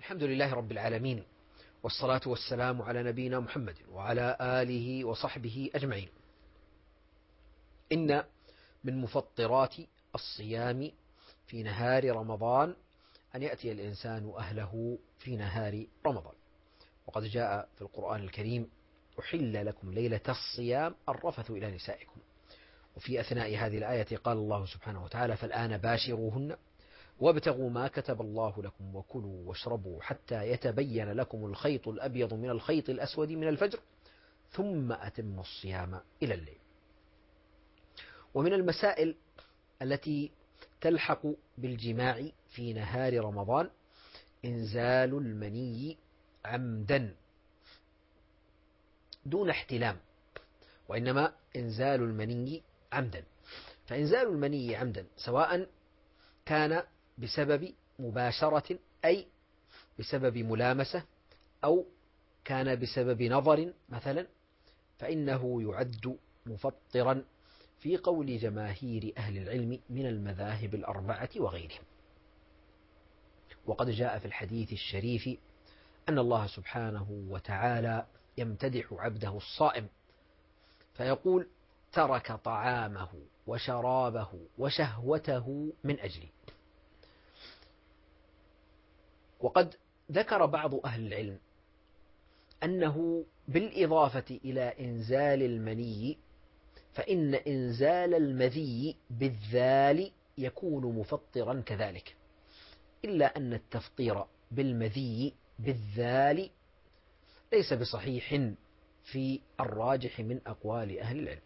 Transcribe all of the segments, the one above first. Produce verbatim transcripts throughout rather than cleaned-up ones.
الحمد لله رب العالمين، والصلاة والسلام على نبينا محمد وعلى آله وصحبه أجمعين. إن من مفطرات الصيام في نهار رمضان أن يأتي الإنسان أهله في نهار رمضان، وقد جاء في القرآن الكريم: أحل لكم ليلة الصيام الرفث إلى نسائكم. وفي أثناء هذه الآية قال الله سبحانه وتعالى: فالآن باشروهن وابتغوا ما كتب الله لكم وكلوا واشربوا حتى يتبين لكم الخيط الأبيض من الخيط الأسود من الفجر ثم أتموا الصيام إلى الليل. ومن المسائل التي تلحق بالجماع في نهار رمضان إنزال المني عمدا دون احتلام، وإنما إنزال المني عمدا. فإنزال المني عمدا سواء كان بسبب مباشرة أي بسبب ملامسة أو كان بسبب نظر مثلا، فإنه يعد مفطرا في قول جماهير أهل العلم من المذاهب الأربعة وغيرهم. وقد جاء في الحديث الشريف أن الله سبحانه وتعالى يمتدح عبده الصائم فيقول: ترك طعامه وشرابه وشهوته من أجلي. وقد ذكر بعض أهل العلم أنه بالإضافة إلى إنزال المني فإن إنزال المذي بالذال يكون مفطرا كذلك، إلا أن التفطير بالمذي بالذال ليس بصحيح في الراجح من أقوال أهل العلم،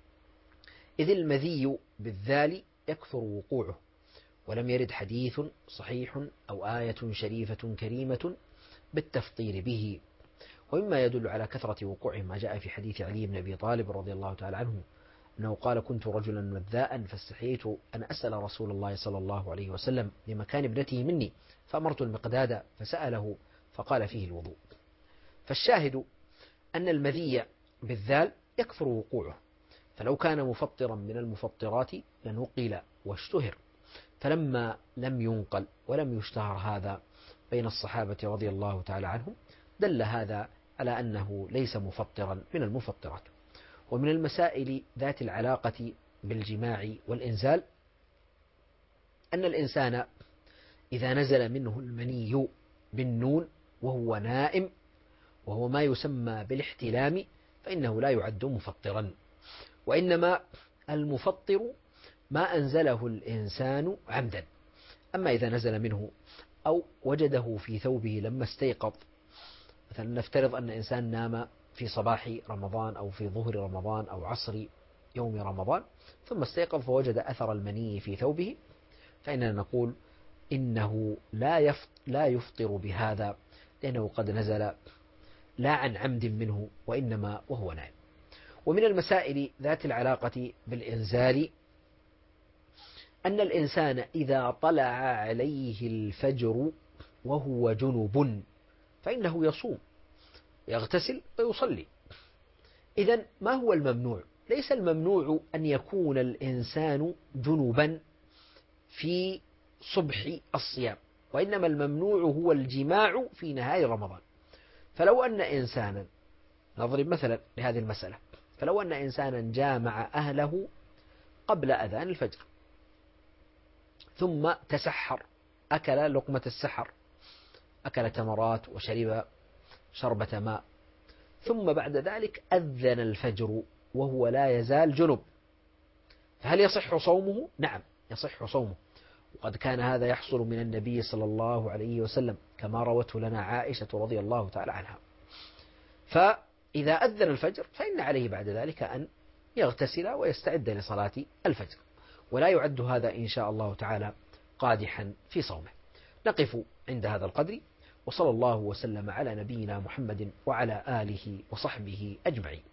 إذ المذي بالذال يكثر وقوعه، ولم يرد حديث صحيح أو آية شريفة كريمة بالتفطير به. ومما يدل على كثرة وقوعه ما جاء في حديث علي بن أبي طالب رضي الله تعالى عنه أنه قال: كنت رجلا مذاء فاستحييت أن أسأل رسول الله صلى الله عليه وسلم لمكان ابنته مني، فأمرت المقداد فسأله فقال فيه الوضوء. فالشاهد أن المذي بالذال يكثر وقوعه، فلو كان مفطرا من المفطرات لنقل واشتهر، فلما لم ينقل ولم يشتهر هذا بين الصحابة رضي الله تعالى عنهم دل هذا على أنه ليس مفطرا من المفطرات. ومن المسائل ذات العلاقة بالجماع والإنزال أن الإنسان إذا نزل منه المني بالنون وهو نائم وهو ما يسمى بالاحتلام فإنه لا يعد مفطرا، وإنما المفطر ما أنزله الإنسان عمدا. أما إذا نزل منه أو وجده في ثوبه لما استيقظ، مثلا نفترض أن إنسان نام في صباح رمضان أو في ظهر رمضان أو عصر يوم رمضان ثم استيقظ فوجد أثر المني في ثوبه، فإننا نقول إنه لا لا يفطر بهذا، لأنه قد نزل لا عن عمد منه وإنما وهو نائم. ومن المسائل ذات العلاقة بالإنزال أن الإنسان إذا طلع عليه الفجر وهو جنب فإنه يصوم يغتسل ويصلي. إذن ما هو الممنوع؟ ليس الممنوع أن يكون الإنسان جنبا في صبح الصيام، وإنما الممنوع هو الجماع في نهار رمضان. فلو أن إنسانا، نضرب مثلا لهذه المسألة، فلو أن إنسانا جامع أهله قبل أذان الفجر ثم تسحر، أكل لقمة السحر، أكل تمرات وشرب شربة ماء، ثم بعد ذلك أذن الفجر وهو لا يزال جنب، فهل يصح صومه؟ نعم يصح صومه، وقد كان هذا يحصل من النبي صلى الله عليه وسلم كما روته لنا عائشة رضي الله تعالى عنها. فإذا أذن الفجر فإن عليه بعد ذلك أن يغتسل ويستعد لصلاة الفجر، ولا يعد هذا إن شاء الله تعالى قادحا في صومه. نقف عند هذا القدر، وصلى الله وسلم على نبينا محمد وعلى آله وصحبه أجمعين.